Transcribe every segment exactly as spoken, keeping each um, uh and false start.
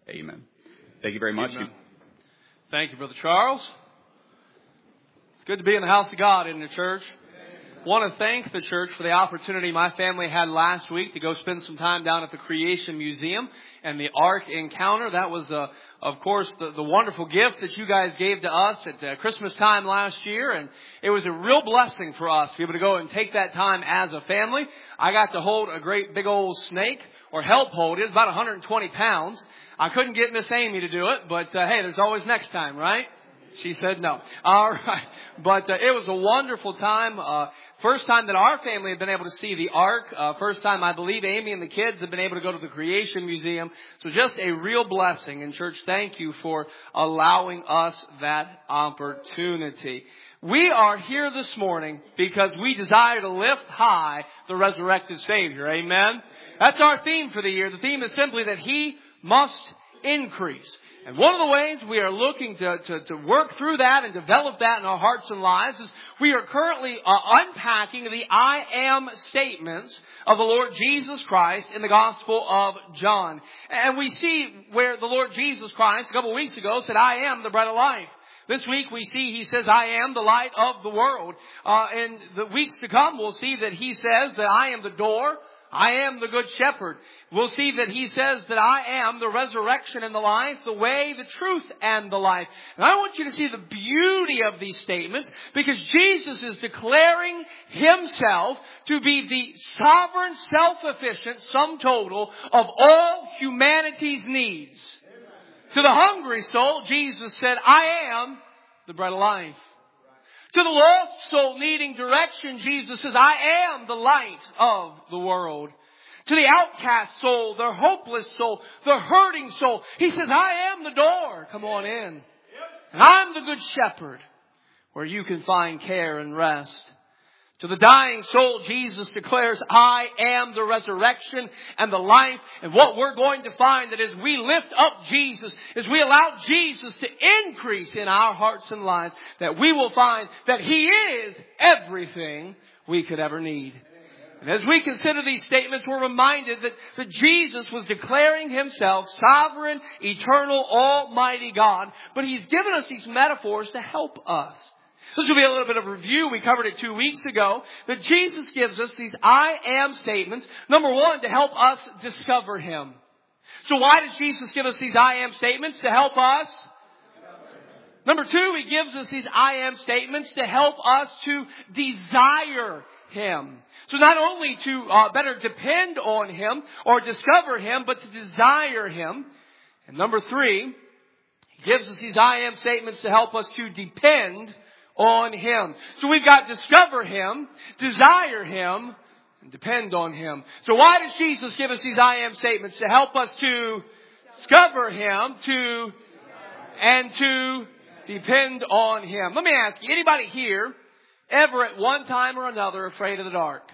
Amen. Thank you very much. Amen. Thank you, Brother Charles. It's good to be in the house of God, isn't it, church? I want to thank the church for the opportunity my family had last week to go spend some time down at the Creation Museum and the Ark Encounter. That was, uh, of course, the, the wonderful gift that you guys gave to us at uh, Christmas time last year. And it was a real blessing for us to be able to go and take that time as a family. I got to hold a great big old snake, or help hold it. It's about one hundred twenty pounds. I couldn't get Miss Amy to do it, but uh, hey, there's always next time, right? She said no. All right. But uh, it was a wonderful time. Uh, first time that our family had been able to see the Ark. Uh, first time, I believe, Amy and the kids have been able to go to the Creation Museum. So just a real blessing. And church, thank you for allowing us that opportunity. We are here this morning because we desire to lift high the resurrected Savior. Amen. That's our theme for the year. The theme is simply that He must increase. And one of the ways we are looking to, to, to work through that and develop that in our hearts and lives is we are currently uh, unpacking the I am statements of the Lord Jesus Christ in the Gospel of John. And we see where the Lord Jesus Christ a couple of weeks ago said, I am the bread of life. This week we see He says, I am the light of the world. Uh, in the weeks to come we'll see that He says that I am the door. I am the good shepherd. We'll see that He says that I am the resurrection and the life, the way, the truth, and the life. And I want you to see the beauty of these statements because Jesus is declaring Himself to be the sovereign, self-efficient sum total of all humanity's needs. Amen. To the hungry soul, Jesus said, I am the bread of life. To the lost soul needing direction, Jesus says, I am the light of the world. To the outcast soul, the hopeless soul, the hurting soul, He says, I am the door. Come on in. And I'm the good shepherd where you can find care and rest. To the dying soul, Jesus declares, I am the resurrection and the life. And what we're going to find that as we lift up Jesus, as we allow Jesus to increase in our hearts and lives, that we will find that He is everything we could ever need. And as we consider these statements, we're reminded that, that Jesus was declaring Himself sovereign, eternal, almighty God. But He's given us these metaphors to help us. This will be a little bit of a review. We covered it two weeks ago. That Jesus gives us these I am statements. Number one, to help us discover Him. So why does Jesus give us these I am statements? To help us. Number two, He gives us these I am statements to help us to desire Him. So not only to uh, better depend on Him or discover Him, but to desire Him. And number three, He gives us these I am statements to help us to depend on Him. So we've got discover Him, desire Him, and depend on Him. So why does Jesus give us these I am statements? To help us to discover Him, to, and to depend on Him. Let me ask you, anybody here ever at one time or another afraid of the dark?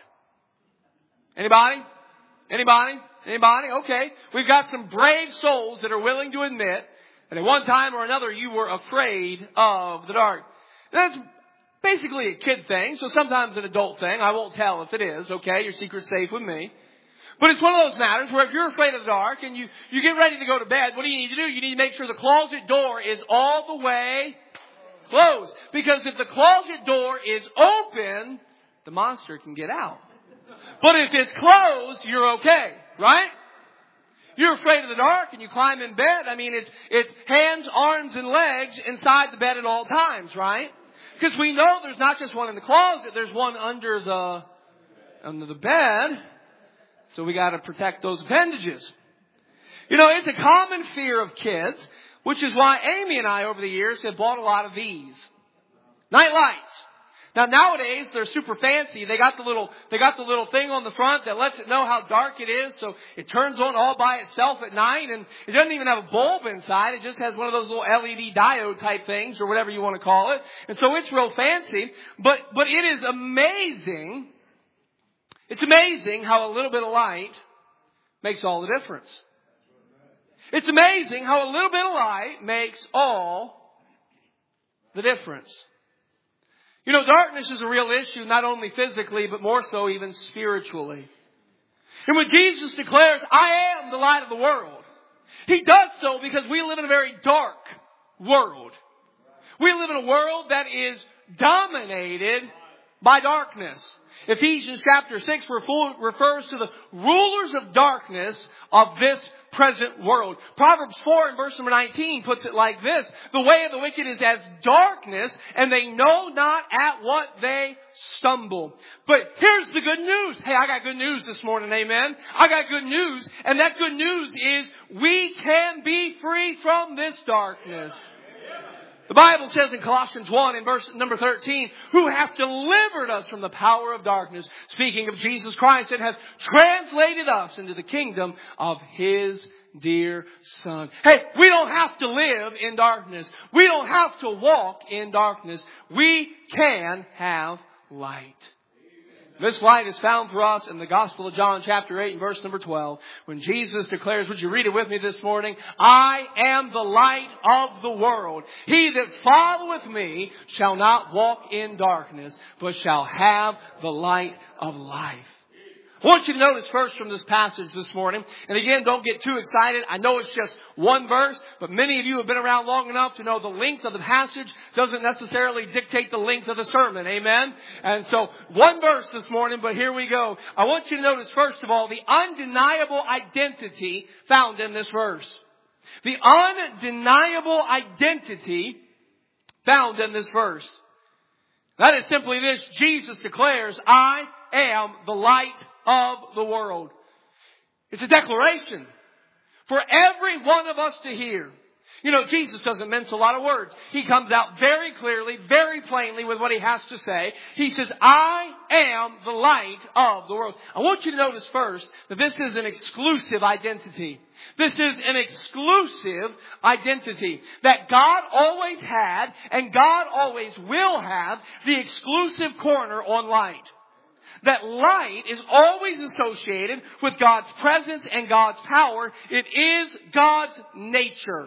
Anybody? Anybody? Anybody? Okay. We've got some brave souls that are willing to admit that at one time or another you were afraid of the dark. That's basically a kid thing, so sometimes an adult thing. I won't tell if it is, okay? Your secret's safe with me. But it's one of those matters where if you're afraid of the dark and you, you get ready to go to bed, what do you need to do? You need to make sure the closet door is all the way closed. Because if the closet door is open, the monster can get out. But if it's closed, you're okay, right? You're afraid of the dark and you climb in bed. I mean, it's, it's hands, arms, and legs inside the bed at all times, right? Because we know there's not just one in the closet, there's one under the under the bed. So we got to protect those appendages. You know, it's a common fear of kids, which is why Amy and I over the years have bought a lot of these. Night lights. Now nowadays they're super fancy. They got the little they got the little thing on the front that lets it know how dark it is, so it turns on all by itself at night, and it doesn't even have a bulb inside. It just has one of those little L E D diode type things or whatever you want to call it. And so it's real fancy, but but it is amazing. It's amazing how a little bit of light makes all the difference. It's amazing how a little bit of light makes all the difference. You know, darkness is a real issue, not only physically, but more so even spiritually. And when Jesus declares, I am the light of the world, He does so because we live in a very dark world. We live in a world that is dominated by darkness. Ephesians chapter six refers to the rulers of darkness of this present world. Proverbs four and verse number nineteen puts it like this: the way of the wicked is as darkness, and they know not at what they stumble. But here's the good news. Hey, I got good news this morning, amen. I got good news, and that good news is we can be free from this darkness. The Bible says in Colossians one in verse number thirteen, who hath delivered us from the power of darkness, speaking of Jesus Christ, and hath translated us into the kingdom of His dear Son. Hey, we don't have to live in darkness. We don't have to walk in darkness. We can have light. This light is found for us in the Gospel of John chapter eight and verse number twelve. When Jesus declares, would you read it with me this morning? I am the light of the world. He that followeth me shall not walk in darkness, but shall have the light of life. I want you to notice first from this passage this morning, and again, don't get too excited. I know it's just one verse, but many of you have been around long enough to know the length of the passage doesn't necessarily dictate the length of the sermon. Amen? And so, one verse this morning, but here we go. I want you to notice first of all the undeniable identity found in this verse. The undeniable identity found in this verse. That is simply this: Jesus declares, I am the light of the world. It's a declaration for every one of us to hear. You know, Jesus doesn't mince a lot of words. He comes out very clearly, very plainly with what He has to say. He says, I am the light of the world. I want you to notice first that this is an exclusive identity. This is an exclusive identity that God always had and God always will have the exclusive corner on light. That light is always associated with God's presence and God's power. It is God's nature.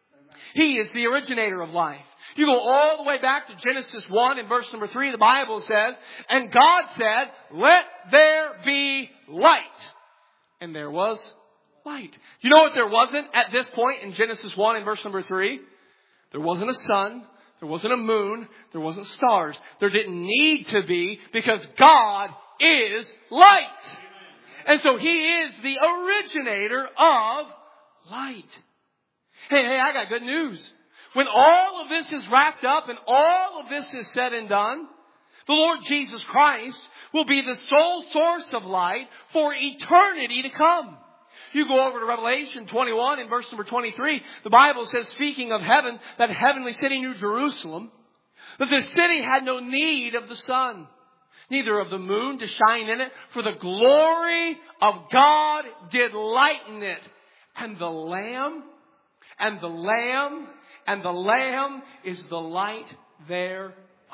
He is the originator of life. You go all the way back to Genesis one in verse number three, the Bible says, and God said, let there be light. And there was light. You know what there wasn't at this point in Genesis one in verse number three? There wasn't a sun. There wasn't a moon. There wasn't stars. There didn't need to be, because God is light. And so He is the originator of light. Hey, hey, I got good news. When all of this is wrapped up and all of this is said and done, the Lord Jesus Christ will be the sole source of light for eternity to come. You go over to Revelation twenty-one in verse number twenty-three. The Bible says, speaking of heaven, that heavenly city, New Jerusalem, that the city had no need of the sun, neither of the moon to shine in it, for the glory of God did lighten it. And the Lamb, and the Lamb, and the Lamb is the light thereof.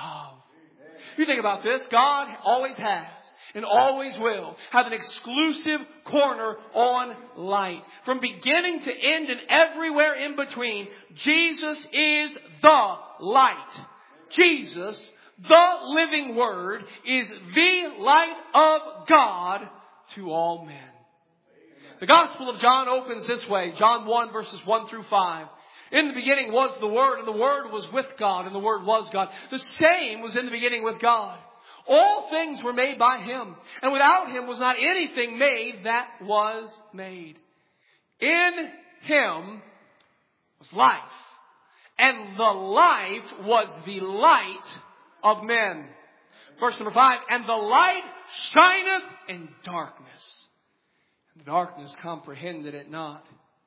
You think about this. God always has and always will have an exclusive corner on light. From beginning to end and everywhere in between, Jesus is the light. Jesus, the living Word, is the light of God to all men. The Gospel of John opens this way. John one verses one through five. In the beginning was the Word, and the Word was with God, and the Word was God. The same was in the beginning with God. All things were made by Him, and without Him was not anything made that was made. In Him was life, and the life was the light of men. Verse number five, and the light shineth in darkness, and the darkness comprehended it not.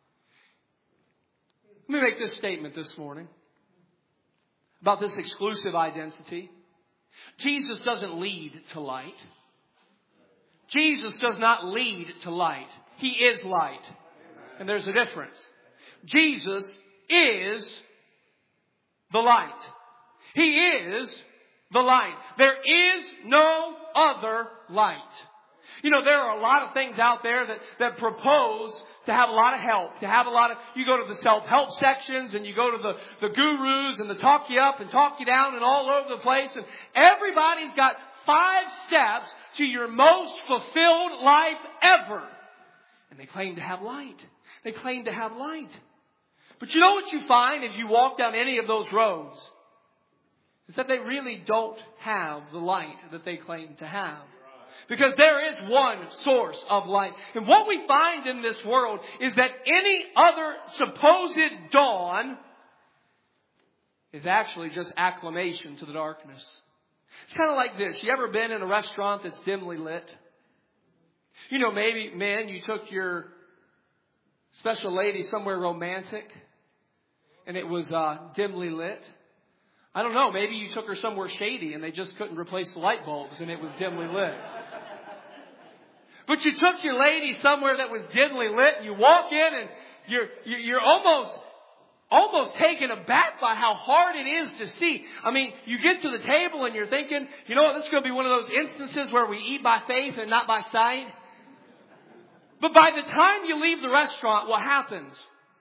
Let me make this statement this morning about this exclusive identity. Jesus doesn't lead to light. Jesus does not lead to light. He is light. And there's a difference. Jesus is the light. He is the light. There is no other light. You know, there are a lot of things out there that, that propose to have a lot of help, to have a lot of, you go to the self-help sections and you go to the, the gurus and the talk you up and talk you down and all over the place. And everybody's got five steps to your most fulfilled life ever. And they claim to have light. They claim to have light. But you know what you find if you walk down any of those roads? Is that they really don't have the light that they claim to have. Because there is one source of light. And what we find in this world is that any other supposed dawn is actually just acclamation to the darkness. It's kind of like this. You ever been in a restaurant that's dimly lit? You know, maybe, man, you took your special lady somewhere romantic and it was uh, dimly lit. I don't know, maybe you took her somewhere shady and they just couldn't replace the light bulbs and it was dimly lit. But you took your lady somewhere that was dimly lit and you walk in and you're, you're almost, almost taken aback by how hard it is to see. I mean, you get to the table and you're thinking, you know what, this is going to be one of those instances where we eat by faith and not by sight. But by the time you leave the restaurant, what happens?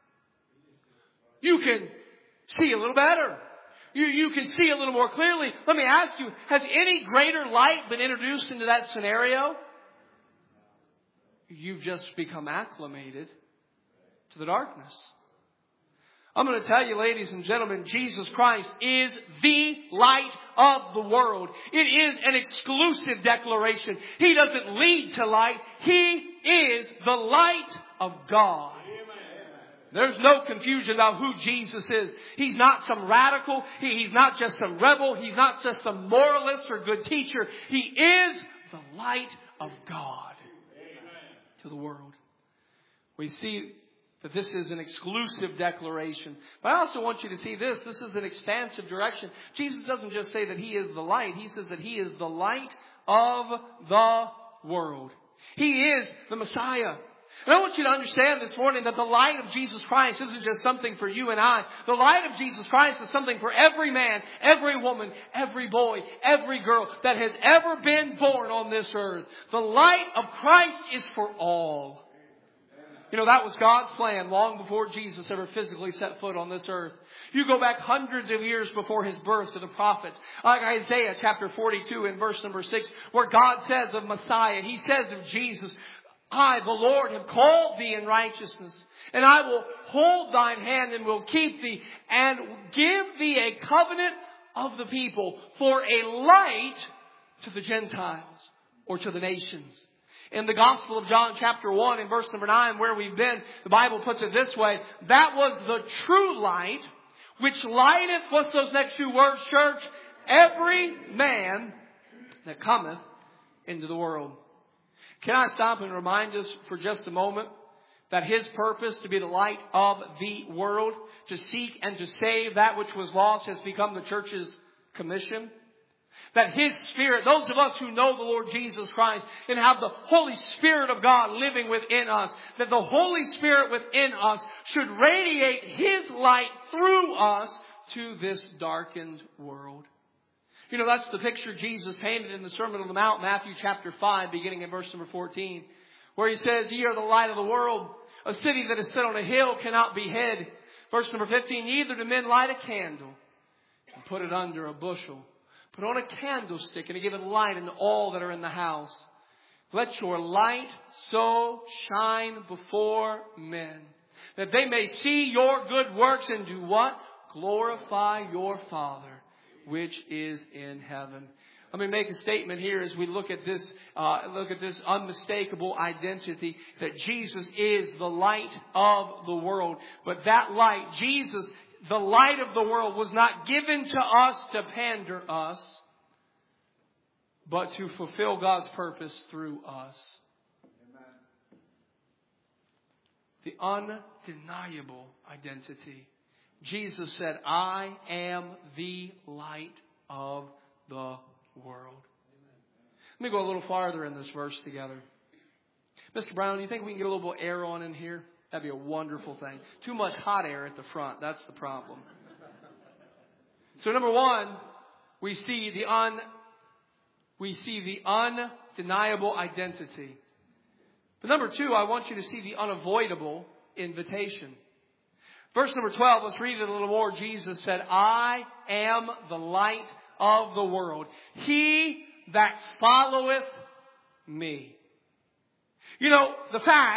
You can see a little better. You, you can see a little more clearly. Let me ask you, has any greater light been introduced into that scenario? You've just become acclimated to the darkness. I'm going to tell you, ladies and gentlemen, Jesus Christ is the light of the world. It is an exclusive declaration. He doesn't lead to light. He is the light of God. There's no confusion about who Jesus is. He's not some radical. He, he's not just some rebel. He's not just some moralist or good teacher. He is the light of God to the world. We see that this is an exclusive declaration. But I also want you to see this. This is an expansive direction. Jesus doesn't just say that He is the light. He says that He is the light of the world. He is the Messiah. And I want you to understand this morning that the light of Jesus Christ isn't just something for you and I. The light of Jesus Christ is something for every man, every woman, every boy, every girl that has ever been born on this earth. The light of Christ is for all. You know, that was God's plan long before Jesus ever physically set foot on this earth. You go back hundreds of years before His birth to the prophets. Like Isaiah chapter forty-two and verse number six, where God says of Messiah, He says of Jesus, I, the Lord, have called thee in righteousness, and I will hold thine hand and will keep thee, and give thee a covenant of the people for a light to the Gentiles or to the nations. In the Gospel of John chapter one and verse number nine, where we've been, the Bible puts it this way, that was the true light, which lighteth, what's those next two words, church? Every man that cometh into the world. Can I stop and remind us for just a moment that His purpose to be the light of the world, to seek and to save that which was lost, has become the church's commission? That His Spirit, those of us who know the Lord Jesus Christ and have the Holy Spirit of God living within us, that the Holy Spirit within us should radiate His light through us to this darkened world. You know, that's the picture Jesus painted in the Sermon on the Mount, Matthew chapter five, beginning in verse number fourteen, where He says, ye are the light of the world. A city that is set on a hill cannot be hid. Verse number fifteen, neither do men light a candle and put it under a bushel, but on a candlestick, and to give it light into all that are in the house. Let your light so shine before men, that they may see your good works and do what? Glorify your Father which is in heaven. Let me make a statement here as we look at this, uh, look at this unmistakable identity that Jesus is the light of the world. But that light, Jesus, the light of the world, was not given to us to pander us, but to fulfill God's purpose through us. Amen. The undeniable identity. Jesus said, I am the light of the world. Let me go a little farther in this verse together. Mister Brown, do you think we can get a little bit of air on in here? That'd be a wonderful thing. Too much hot air at the front. That's the problem. So number one, we see the un, we see the undeniable identity. But number two, I want you to see the unavoidable invitation. Verse number twelve, let's read it a little more. Jesus said, I am the light of the world. He that followeth me. You know, the fact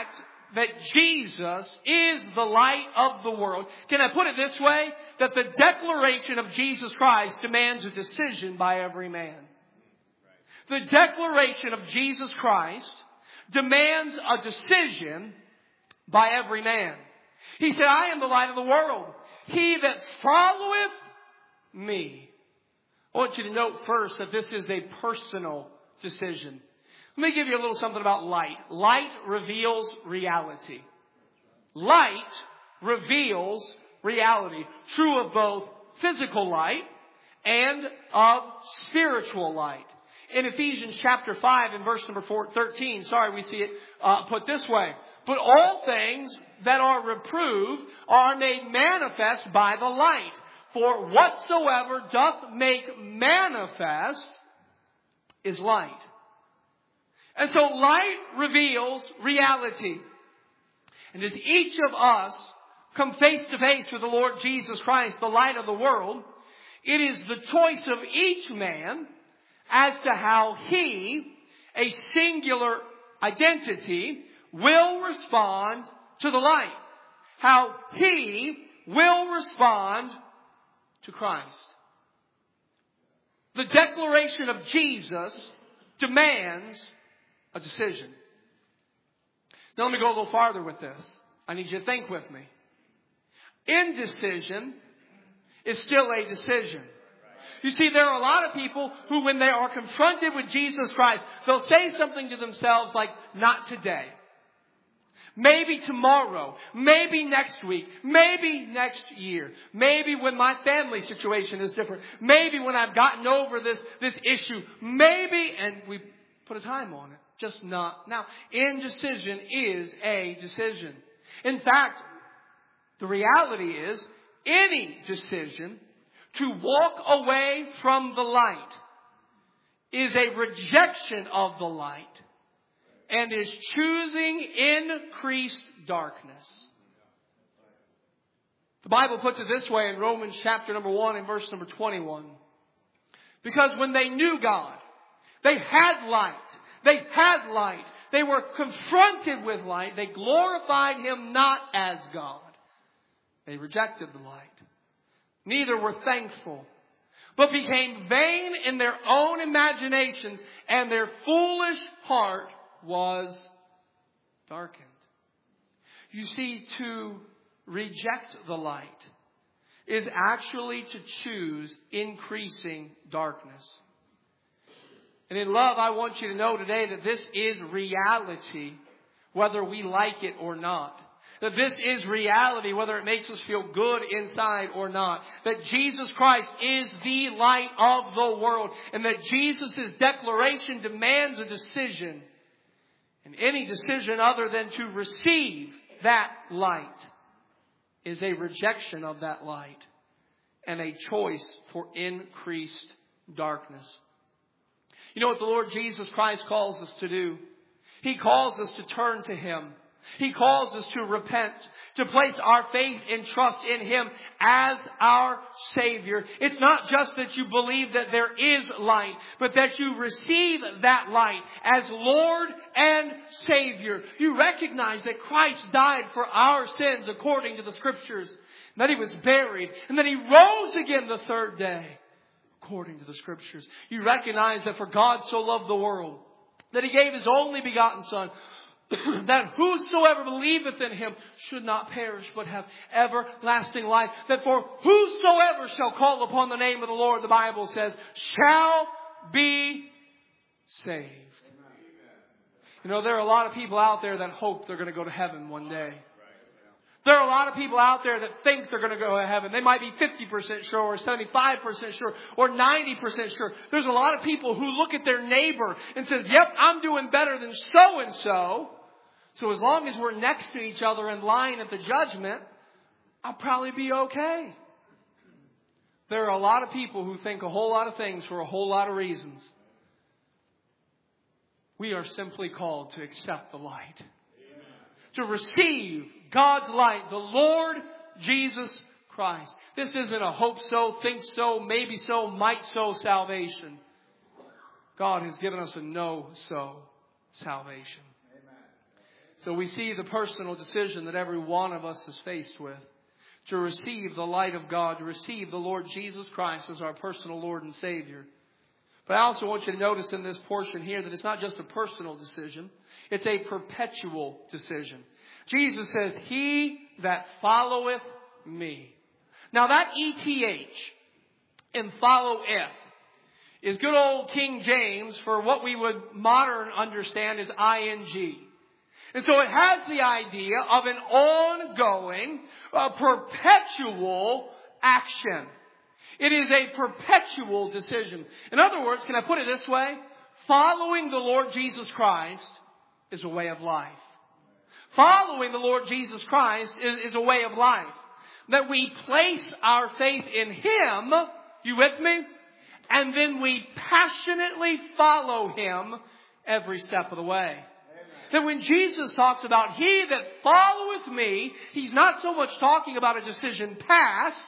that Jesus is the light of the world. Can I put it this way? That the declaration of Jesus Christ demands a decision by every man. The declaration of Jesus Christ demands a decision by every man. He said, I am the light of the world. He that followeth me. I want you to note first that this is a personal decision. Let me give you a little something about light. Light reveals reality. Light reveals reality. True of both physical light and of spiritual light. In Ephesians chapter five and verse number thirteen, sorry, we see it uh, put this way. But all things that are reproved are made manifest by the light. For whatsoever doth make manifest is light. And so light reveals reality. And as each of us come face to face with the Lord Jesus Christ, the light of the world, it is the choice of each man as to how he, a singular identity, will respond to the light. How he will respond to Christ. The declaration of Jesus demands a decision. Now let me go a little farther with this. I need you to think with me. Indecision is still a decision. You see, there are a lot of people who, when they are confronted with Jesus Christ, they'll say something to themselves like, not today. Maybe tomorrow. Maybe next week. Maybe next year. Maybe when my family situation is different. Maybe when I've gotten over this, this issue. Maybe, and we put a time on it. Just not now. Indecision is a decision. In fact, the reality is, any decision to walk away from the light is a rejection of the light and is choosing increased darkness. The Bible puts it this way in Romans chapter number one and verse number twenty-one. Because when they knew God, they had light. They had light. They were confronted with light. They glorified Him not as God. They rejected the light. Neither were thankful, but became vain in their own imaginations, and their foolish heart was darkened. You see, to reject the light is actually to choose increasing darkness. And in love, I want you to know today that this is reality, whether we like it or not. That this is reality, whether it makes us feel good inside or not. That Jesus Christ is the light of the world. And that Jesus' declaration demands a decision. And any decision other than to receive that light is a rejection of that light and a choice for increased darkness. You know what the Lord Jesus Christ calls us to do? He calls us to turn to Him. He calls us to repent, to place our faith and trust in Him as our Savior. It's not just that you believe that there is light, but that you receive that light as Lord and Savior. You recognize that Christ died for our sins according to the Scriptures, that He was buried, and that He rose again the third day according to the Scriptures. You recognize that for God so loved the world, that He gave His only begotten Son, that whosoever believeth in Him should not perish but have everlasting life. That for whosoever shall call upon the name of the Lord, the Bible says, shall be saved. You know, there are a lot of people out there that hope they're going to go to heaven one day. There are a lot of people out there that think they're going to go to heaven. They might be fifty percent sure or seventy-five percent sure or ninety percent sure. There's a lot of people who look at their neighbor and says, yep, I'm doing better than so-and-so. So as long as we're next to each other in line at the judgment, I'll probably be okay. There are a lot of people who think a whole lot of things for a whole lot of reasons. We are simply called to accept the light. Amen. To receive God's light, the Lord Jesus Christ. This isn't a hope so, think so, maybe so, might so salvation. God has given us a know so salvation. So we see the personal decision that every one of us is faced with. To receive the light of God, to receive the Lord Jesus Christ as our personal Lord and Savior. But I also want you to notice in this portion here that it's not just a personal decision. It's a perpetual decision. Jesus says, he that followeth me. Now that E T H in followeth is good old King James for what we would modern understand as I N G. And so it has the idea of an ongoing, uh, perpetual action. It is a perpetual decision. In other words, can I put it this way? Following the Lord Jesus Christ is a way of life. Following the Lord Jesus Christ is, is a way of life. That we place our faith in Him, you with me? And then we passionately follow Him every step of the way. That when Jesus talks about he that followeth me, He's not so much talking about a decision past,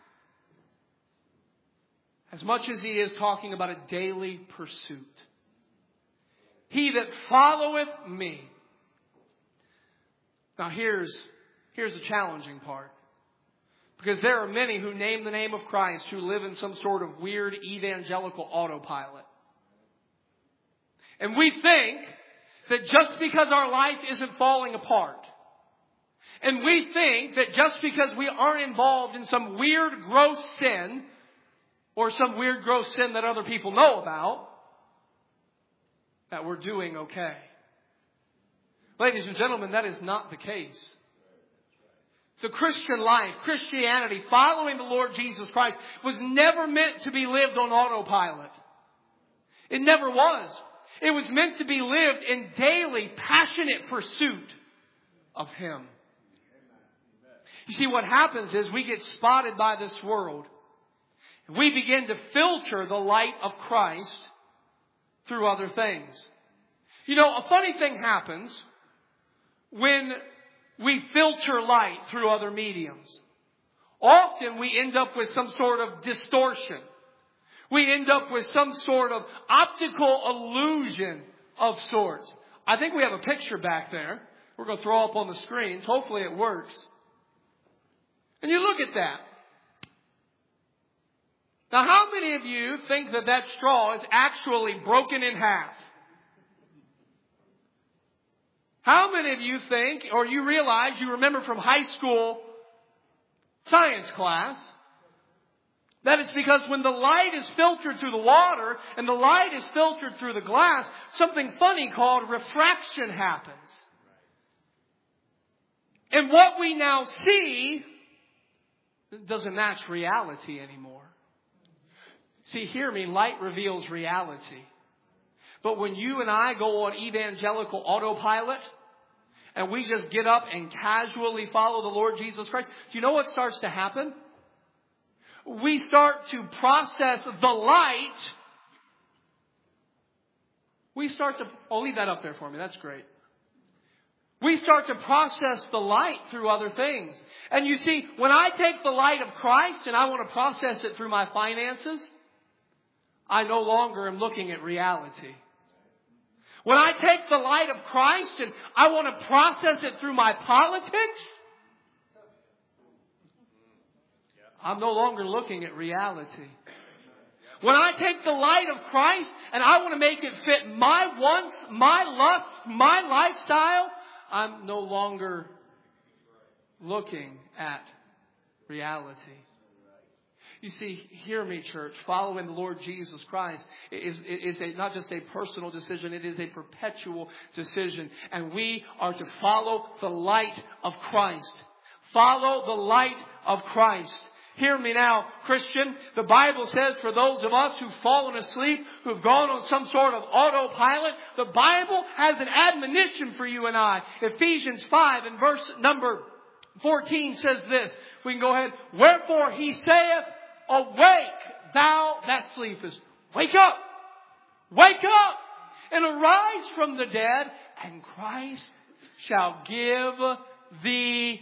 as much as He is talking about a daily pursuit. He that followeth me. Now here's, here's the challenging part. Because there are many who name the name of Christ who live in some sort of weird evangelical autopilot. And we think that just because our life isn't falling apart, and we think that just because we aren't involved in some weird, gross sin, or some weird, gross sin that other people know about, that we're doing okay. Ladies and gentlemen, that is not the case. The Christian life, Christianity, following the Lord Jesus Christ, was never meant to be lived on autopilot. It never was. It was meant to be lived in daily, passionate pursuit of Him. You see, what happens is we get spotted by this world. We begin to filter the light of Christ through other things. You know, a funny thing happens when we filter light through other mediums. Often we end up with some sort of distortion. We end up with some sort of optical illusion of sorts. I think we have a picture back there. We're going to throw up on the screens. Hopefully it works. And you look at that. Now, how many of you think that that straw is actually broken in half? How many of you think, or you realize, you remember from high school science class, that it's because when the light is filtered through the water and the light is filtered through the glass, something funny called refraction happens. And what we now see doesn't match reality anymore. See, hear me, light reveals reality. But when you and I go on evangelical autopilot, and we just get up and casually follow the Lord Jesus Christ, do you know what starts to happen? We start to process the light. We start to, oh, leave that up there for me. That's great. We start to process the light through other things. And you see, when I take the light of Christ and I want to process it through my finances, I no longer am looking at reality. When I take the light of Christ and I want to process it through my politics, I'm no longer looking at reality. When I take the light of Christ and I want to make it fit my wants, my lusts, my lifestyle, I'm no longer looking at reality. You see, hear me, church. Following the Lord Jesus Christ is, is a, not just a personal decision. It is a perpetual decision. And we are to follow the light of Christ. Follow the light of Christ. Hear me now, Christian. The Bible says for those of us who've fallen asleep, who've gone on some sort of autopilot, the Bible has an admonition for you and I. Ephesians five and verse number fourteen says this. We can go ahead. Wherefore He saith, awake, thou that sleepest. Wake up. Wake up and arise from the dead, and Christ shall give thee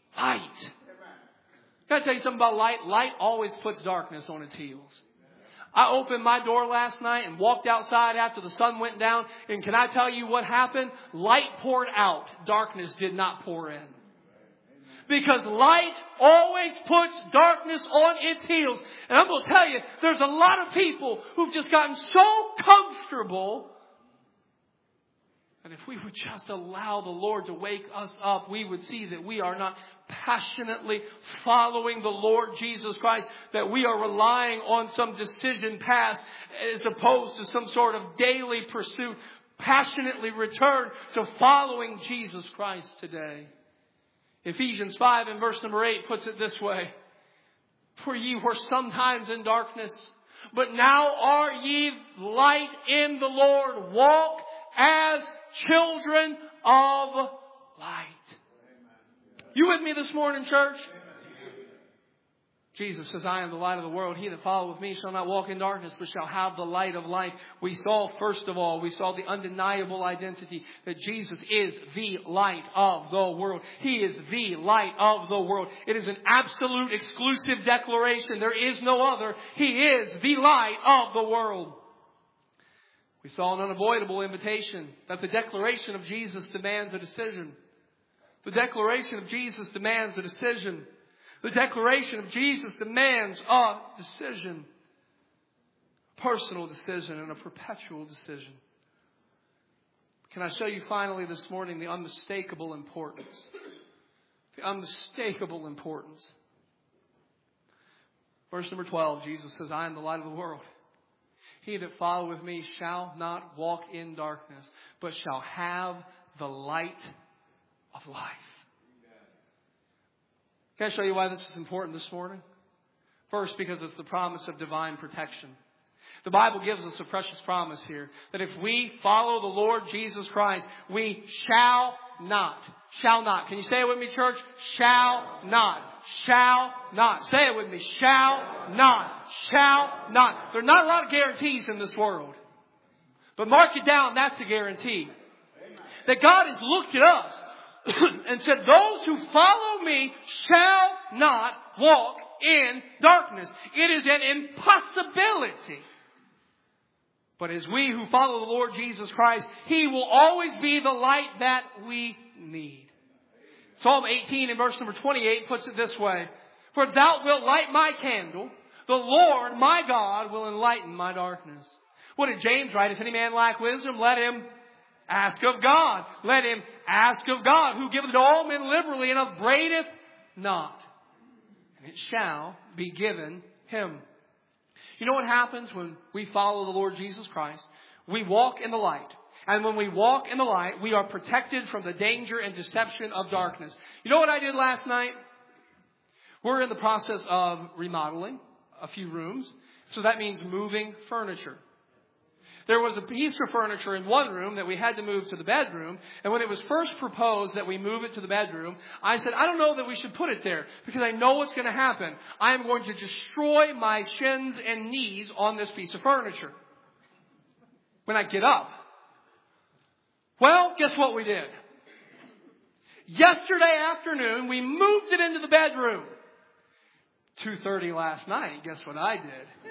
light. Can I tell you something about light? Light always puts darkness on its heels. I opened my door last night and walked outside after the sun went down. And can I tell you what happened? Light poured out. Darkness did not pour in. Because light always puts darkness on its heels. And I'm going to tell you, there's a lot of people who've just gotten so comfortable. And if we would just allow the Lord to wake us up, we would see that we are not passionately following the Lord Jesus Christ, that we are relying on some decision past as opposed to some sort of daily pursuit. Passionately return to following Jesus Christ today. Ephesians five and verse number eight puts it this way. For ye were sometimes in darkness, but now are ye light in the Lord. Walk as children of light. You with me this morning, church? Jesus says, I am the light of the world. He that followeth me shall not walk in darkness, but shall have the light of life. We saw, first of all, we saw the undeniable identity that Jesus is the light of the world. He is the light of the world. It is an absolute exclusive declaration. There is no other. He is the light of the world. We saw an unavoidable invitation that the declaration of Jesus demands a decision. The declaration of Jesus demands a decision. The declaration of Jesus demands a decision. A personal decision and a perpetual decision. Can I show you finally this morning the unmistakable importance? The unmistakable importance. Verse number twelve, Jesus says, I am the light of the world. He that followeth me shall not walk in darkness, but shall have the light of life. Can I show you why this is important this morning? First, because it's the promise of divine protection. The Bible gives us a precious promise here that if we follow the Lord Jesus Christ, we shall not. Shall not. Can you say it with me, church? Shall not. Shall not. Say it with me. Shall not. Shall not. There are not a lot of guarantees in this world. But mark it down, that's a guarantee. That God has looked at us and said, those who follow me shall not walk in darkness. It is an impossibility. But as we who follow the Lord Jesus Christ, He will always be the light that we need. Psalm eighteen and verse number twenty-eight puts it this way. For thou wilt light my candle, the Lord my God will enlighten my darkness. What did James write? If any man lack wisdom, let him ask of God. Let him ask of God, who giveth to all men liberally and upbraideth not. And it shall be given him. You know what happens when we follow the Lord Jesus Christ? We walk in the light. And when we walk in the light, we are protected from the danger and deception of darkness. You know what I did last night? We're in the process of remodeling a few rooms. So that means moving furniture. There was a piece of furniture in one room that we had to move to the bedroom. And when it was first proposed that we move it to the bedroom, I said, I don't know that we should put it there because I know what's going to happen. I am going to destroy my shins and knees on this piece of furniture when I get up. Well, guess what we did? Yesterday afternoon, we moved it into the bedroom. two thirty last night, guess what I did?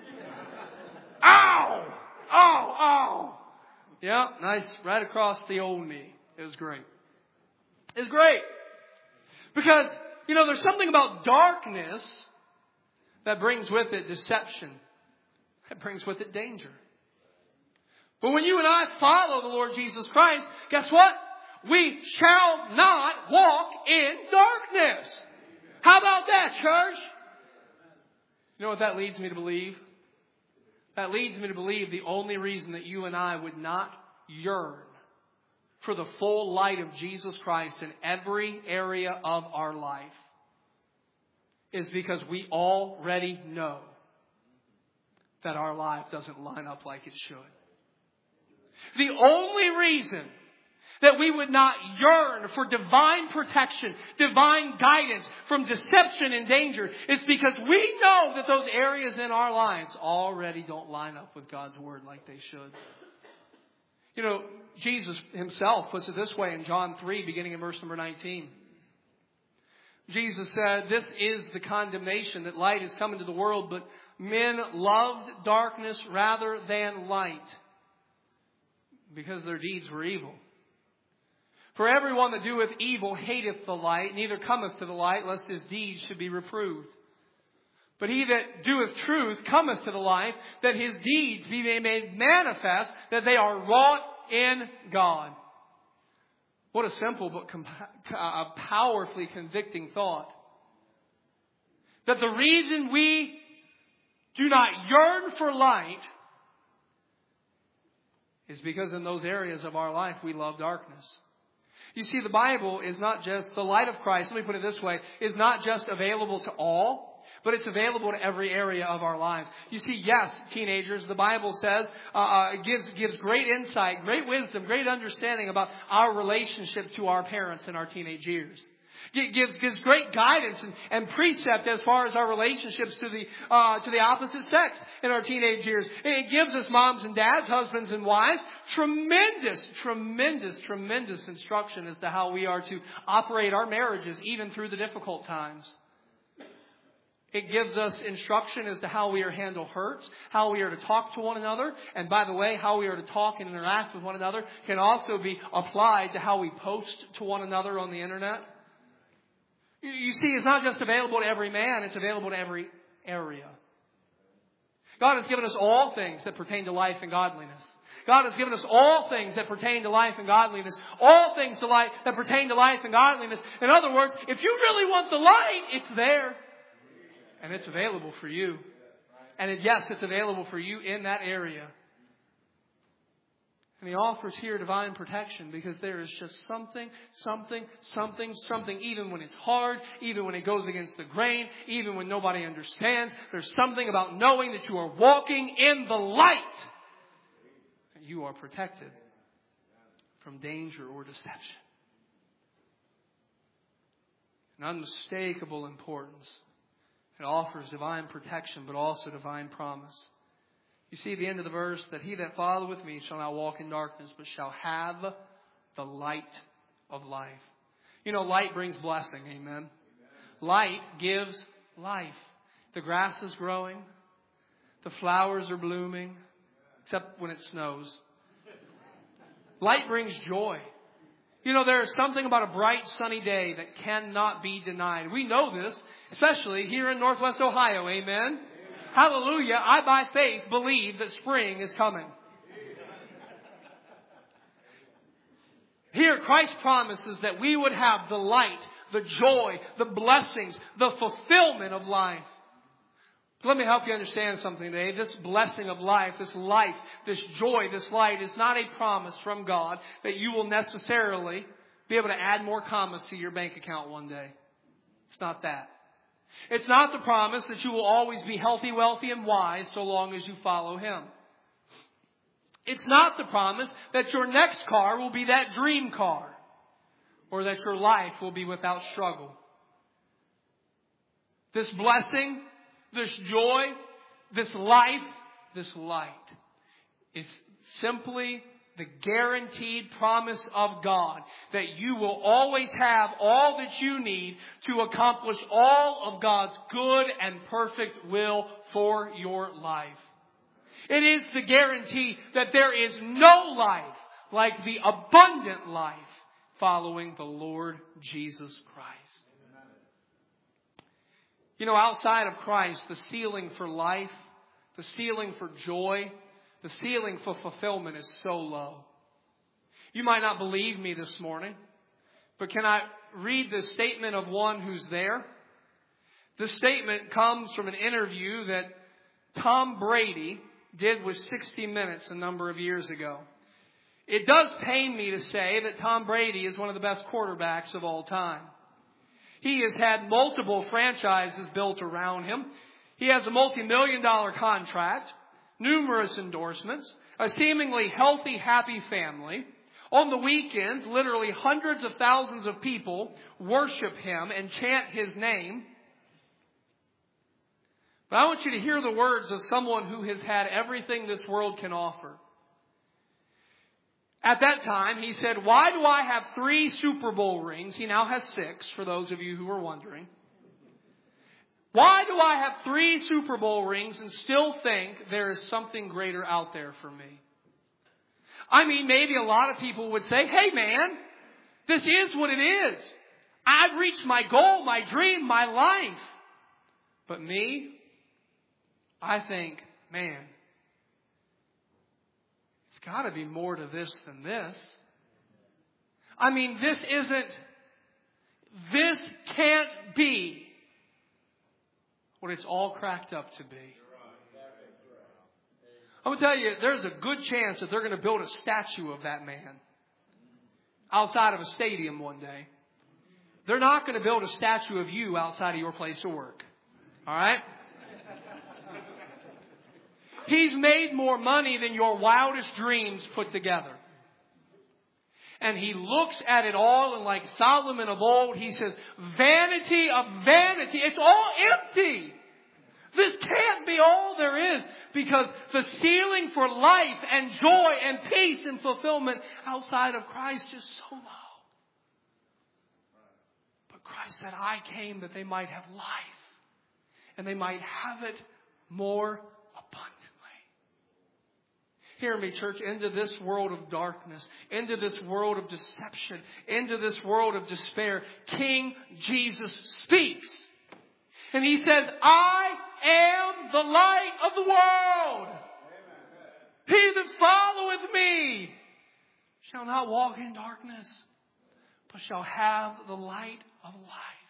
Ow! Oh, oh. Yeah, nice. Right across the old knee. It was great. It was great. Because, you know, there's something about darkness that brings with it deception. That brings with it danger. But when you and I follow the Lord Jesus Christ, guess what? We shall not walk in darkness. How about that, church? You know what that leads me to believe? That leads me to believe the only reason that you and I would not yearn for the full light of Jesus Christ in every area of our life is because we already know that our life doesn't line up like it should. The only reason that we would not yearn for divine protection, divine guidance from deception and danger, is because we know that those areas in our lives already don't line up with God's Word like they should. You know, Jesus Himself puts it this way in John three, beginning in verse number nineteen. Jesus said, this is the condemnation, that light is come into the world, but men loved darkness rather than light, because their deeds were evil. For everyone that doeth evil hateth the light, neither cometh to the light, lest his deeds should be reproved. But he that doeth truth cometh to the light, that his deeds be made manifest, that they are wrought in God. What a simple but comp- uh, powerfully convicting thought. That the reason we do not yearn for light is because in those areas of our life we love darkness. You see, the Bible is not just, the light of Christ, let me put it this way, is not just available to all, but it's available to every area of our lives. You see, yes, teenagers, the Bible says, uh, uh, gives, gives great insight, great wisdom, great understanding about our relationship to our parents in our teenage years. It gives, gives great guidance and, and precept as far as our relationships to the, uh, to the opposite sex in our teenage years. It gives us, moms and dads, husbands and wives, tremendous, tremendous, tremendous instruction as to how we are to operate our marriages even through the difficult times. It gives us instruction as to how we are to handle hurts, how we are to talk to one another. And by the way, how we are to talk and interact with one another can also be applied to how we post to one another on the internet. You see, it's not just available to every man, it's available to every area. God has given us all things that pertain to life and godliness. God has given us all things that pertain to life and godliness. All things to life that pertain to life and godliness. In other words, if you really want the light, it's there. And it's available for you. And it, yes, it's available for you in that area. And He offers here divine protection because there is just something, something, something, something, even when it's hard, even when it goes against the grain, even when nobody understands, there's something about knowing that you are walking in the light. And you are protected from danger or deception. An unmistakable importance. It offers divine protection, but also divine promise. You see at the end of the verse that he that followeth me shall not walk in darkness, but shall have the light of life. You know, light brings blessing. Amen. Amen. Light gives life. The grass is growing. The flowers are blooming, except when it snows. Light brings joy. You know, there is something about a bright, sunny day that cannot be denied. We know this, especially here in Northwest Ohio. Amen? Amen. Hallelujah. I, by faith, believe that spring is coming. Here, Christ promises that we would have the light, the joy, the blessings, the fulfillment of life. Let me help you understand something today. This blessing of life, this life, this joy, this light is not a promise from God that you will necessarily be able to add more commas to your bank account one day. It's not that. It's not the promise that you will always be healthy, wealthy, and wise so long as you follow Him. It's not the promise that your next car will be that dream car or that your life will be without struggle. This blessing, this joy, this life, this light is simply the guaranteed promise of God that you will always have all that you need to accomplish all of God's good and perfect will for your life. It is the guarantee that there is no life like the abundant life following the Lord Jesus Christ. You know, outside of Christ, the ceiling for life, the ceiling for joy, the ceiling for fulfillment is so low. You might not believe me this morning, but can I read the statement of one who's there? This statement comes from an interview that Tom Brady did with sixty minutes a number of years ago. It does pain me to say that Tom Brady is one of the best quarterbacks of all time. He has had multiple franchises built around him. He has a multi-million dollar contract, numerous endorsements, a seemingly healthy, happy family. On the weekends, literally hundreds of thousands of people worship him and chant his name. But I want you to hear the words of someone who has had everything this world can offer. At that time, he said, why do I have three Super Bowl rings? He now has six, for those of you who are wondering. Why do I have three Super Bowl rings and still think there is something greater out there for me? I mean, maybe a lot of people would say, hey man, this is what it is. I've reached my goal, my dream, my life. But me, I think, man, it's got to be more to this than this. I mean, this isn't, this can't be what it's all cracked up to be. I'm going to tell you, there's a good chance that they're going to build a statue of that man outside of a stadium one day. They're not going to build a statue of you outside of your place of work. All right? He's made more money than your wildest dreams put together. And he looks at it all, and like Solomon of old, he says, vanity of vanity. It's all empty. This can't be all there is, because the ceiling for life and joy and peace and fulfillment outside of Christ is so low. But Christ said, I came that they might have life, and they might have it more abundantly. Hear me, church, into this world of darkness, into this world of deception, into this world of despair, King Jesus speaks. And he says, I am the light of the world. Amen. He that followeth me shall not walk in darkness, but shall have the light of life.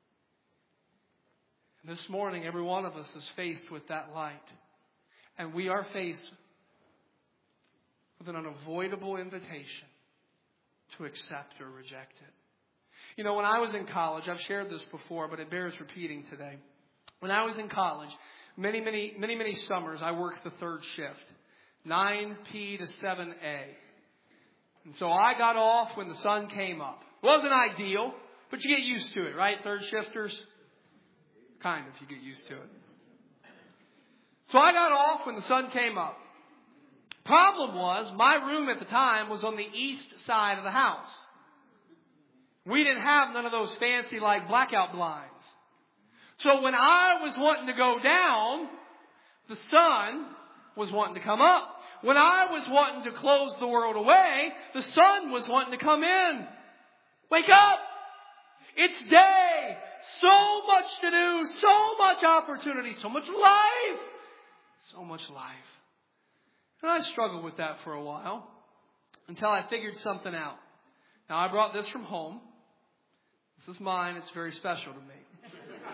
And this morning, every one of us is faced with that light. And we are faced with an unavoidable invitation to accept or reject it. You know, when I was in college, I've shared this before, but it bears repeating today. When I was in college, many, many, many, many summers, I worked the third shift, nine P to seven A. And so I got off when the sun came up. It wasn't ideal, but you get used to it, right? Third shifters? Kind of, you get used to it. So I got off when the sun came up. Problem was, my room at the time was on the east side of the house. We didn't have none of those fancy like blackout blinds. So when I was wanting to go down, the sun was wanting to come up. When I was wanting to close the world away, the sun was wanting to come in. Wake up! It's day! So much to do, so much opportunity, so much life! So much life. And I struggled with that for a while until I figured something out. Now, I brought this from home. This is mine. It's very special to me.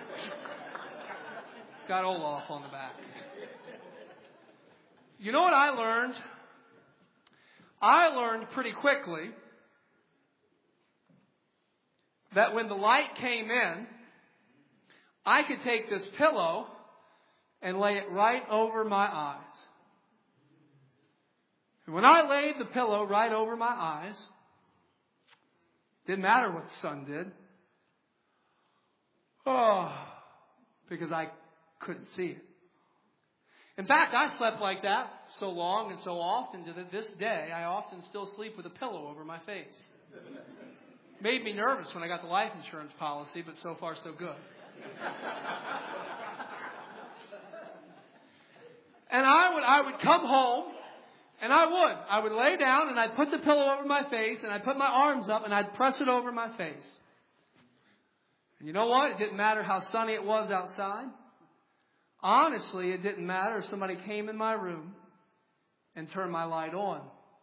Got Olaf on the back. You know what I learned? I learned pretty quickly that when the light came in, I could take this pillow and lay it right over my eyes. And when I laid the pillow right over my eyes, didn't matter what the sun did. Oh, because I couldn't see it. In fact, I slept like that so long and so often to this day, I often still sleep with a pillow over my face. Made me nervous when I got the life insurance policy, but so far so good. And I would, I would come home, and I would. I would lay down, and I'd put the pillow over my face, and I'd put my arms up, and I'd press it over my face. And you know what? It didn't matter how sunny it was outside. Honestly, it didn't matter if somebody came in my room and turned my light on.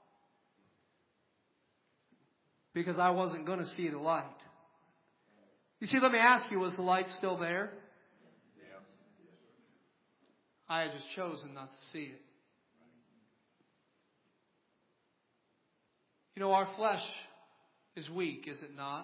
Because I wasn't going to see the light. You see, let me ask you, was the light still there? I had just chosen not to see it. You know, our flesh is weak, is it not?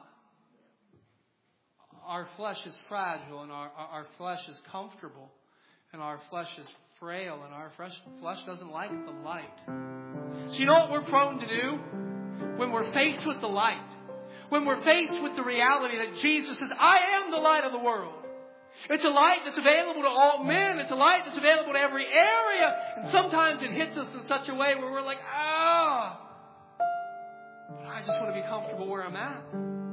Our flesh is fragile, and our, our flesh is comfortable, and our flesh is frail, and our flesh, flesh doesn't like the light. So you know what we're prone to do? When we're faced with the light, when we're faced with the reality that Jesus says, I am the light of the world. It's a light that's available to all men. It's a light that's available to every area. And sometimes it hits us in such a way where we're like, ah. just want to be comfortable where I'm at.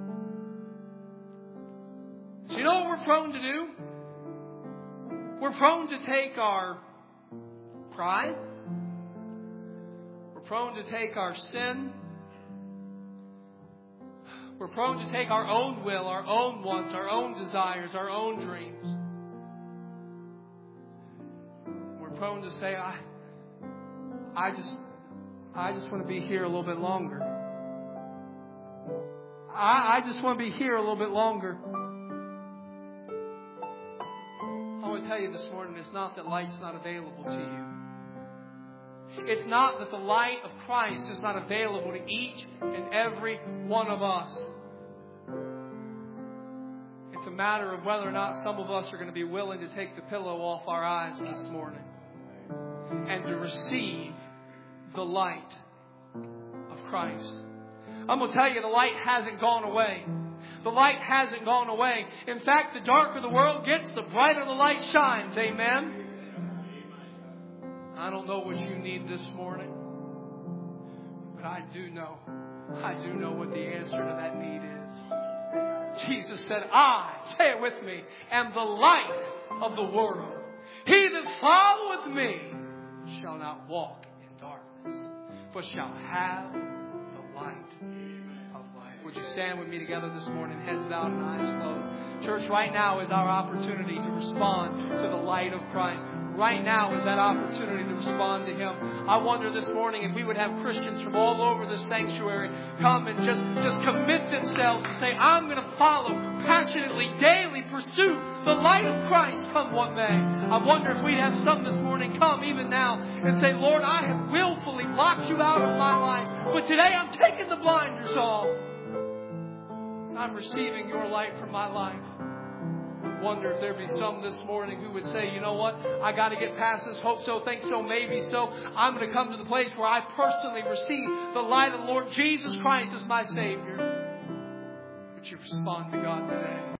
So you know what we're prone to do? We're prone to take our pride. We're prone to take our sin. We're prone to take our own will, our own wants, our own desires, our own dreams. We're prone to say, I, I just, I just want to be here a little bit longer. I, I just want to be here a little bit longer. I want to tell you this morning, it's not that light's not available to you. It's not that the light of Christ is not available to each and every one of us. It's a matter of whether or not some of us are going to be willing to take the pillow off our eyes this morning and to receive the light of Christ. I'm going to tell you, the light hasn't gone away. The light hasn't gone away. In fact, the darker the world gets, the brighter the light shines. Amen? I don't know what you need this morning, but I do know, I do know what the answer to that need is. Jesus said, I, say it with me, am the light of the world. He that followeth me shall not walk in darkness, but shall have the light of life. Would you stand with me together this morning, heads bowed and eyes closed? Church, right now is our opportunity to respond to the light of Christ. Right now is that opportunity to respond to Him. I wonder this morning if we would have Christians from all over this sanctuary come and just, just commit themselves to say, I'm going to follow passionately, daily, pursue the light of Christ come what may. I wonder if we'd have some this morning come even now and say, Lord, I have willfully blocked you out of my life, but today I'm taking the blinders off. I'm receiving your light from my life. Wonder if there'd be some this morning who would say, you know what, I got to get past this, hope so, think so, maybe so. I'm going to come to the place where I personally receive the light of the Lord Jesus Christ as my Savior. Would you respond to God today?